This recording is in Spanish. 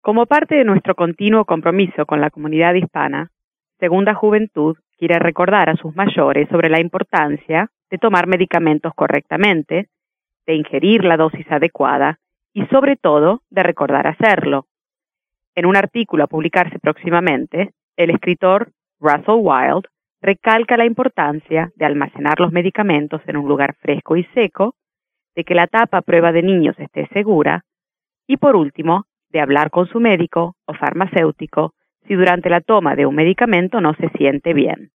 Como parte de nuestro continuo compromiso con la comunidad hispana, Segunda Juventud quiere recordar a sus mayores sobre la importancia de tomar medicamentos correctamente, de ingerir la dosis adecuada y, sobre todo, de recordar hacerlo. En un artículo a publicarse próximamente, el escritor Russell Wilde recalca la importancia de almacenar los medicamentos en un lugar fresco y seco, de que la tapa a prueba de niños esté segura y, por último, de hablar con su médico o farmacéutico si durante la toma de un medicamento no se siente bien.